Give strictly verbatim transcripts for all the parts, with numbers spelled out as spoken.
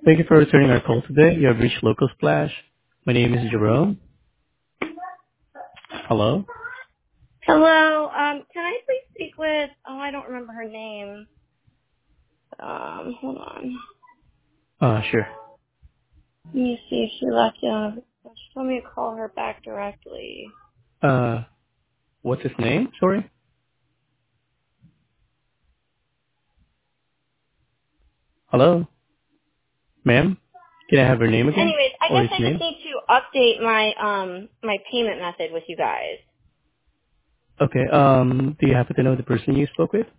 Thank you for returning our call today. You have reached Local Splash. My name is Jerome. Hello? Hello. Um, can I please speak with? Oh, I don't remember her name. Um, hold on. Uh, sure. Let me see if she left. Uh, she told me to call her back directly. Uh, what's his name? Sorry? Hello? Ma'am? Can I have her name again? Anyways, I Or guess his I just name? need to update my um my payment method with you guys. Okay, um, do you happen to know the person you spoke with?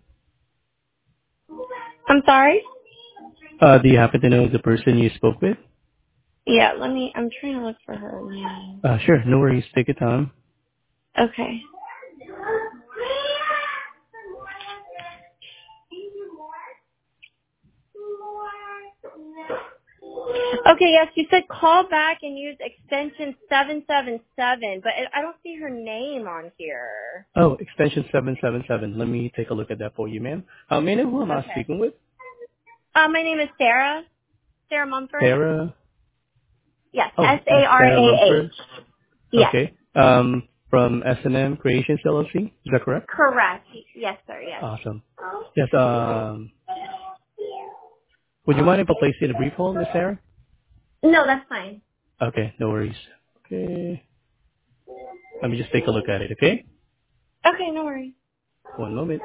I'm sorry. Uh, do you happen to know the person you spoke with? Yeah, let me. I'm trying to look for her name. Uh, sure. No worries. Take your time. Okay. Okay, yes, you said call back and use extension seven seven seven, but it, I don't see her name on here. Oh, extension seven seven seven. Let me take a look at that for you, ma'am. Uh, may I know who am I Okay. speaking with? Uh, my name is Sarah. Sarah Mumford. Sarah? Yes, Oh, S Miss A R Sarah A H. Mumford. Yes. Okay. Um, from S and M Creations L L C. Is that correct? Correct. Yes, sir. Yes. Awesome. Yes, um, would you mind if I place you in a brief hold, Miss Sarah? No, that's fine. Okay, no worries. Okay. Let me just take a look at it, okay? Okay, no worries. One moment.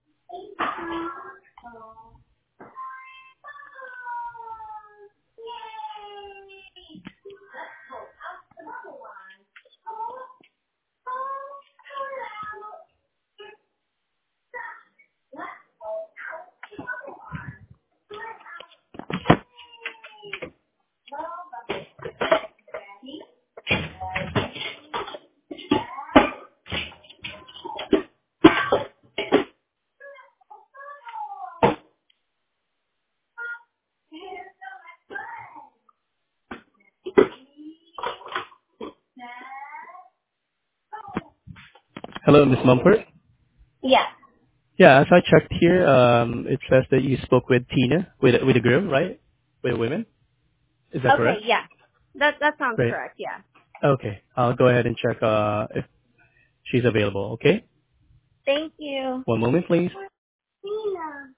Hello, Miss Mumford. Yes. Yeah, as I checked here, um, it says that you spoke with Tina, with with a girl, right? With a woman. Is that Okay, correct? yeah. That that sounds Great. correct, yeah. Okay, I'll go ahead and check uh, if she's available. Okay. Thank you. One moment, please. Tina.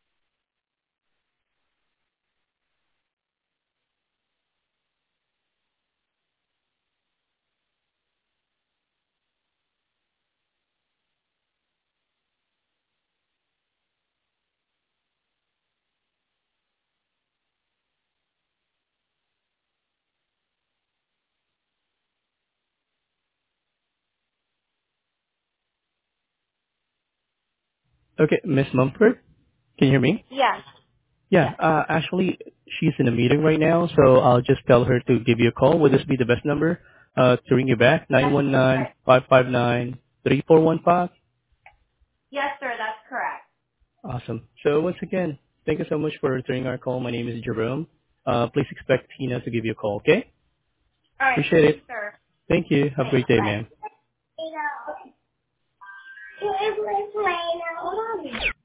Okay, Miss Mumford, can you hear me? Yes. Yeah, Yes. uh, actually, she's in a meeting right now, so I'll just tell her to give you a call. Would this be the best number uh, to ring you back? Nine That's one nine correct. five five nine three four one five. Yes, sir, that's correct. Awesome. So once again, thank you so much for returning our call. My name is Jerome. Uh, please expect Tina to give you a call, okay? All right, Appreciate thank you, it. sir. Thank you. Have a Thanks. great day, Bye. ma'am. You know, it was my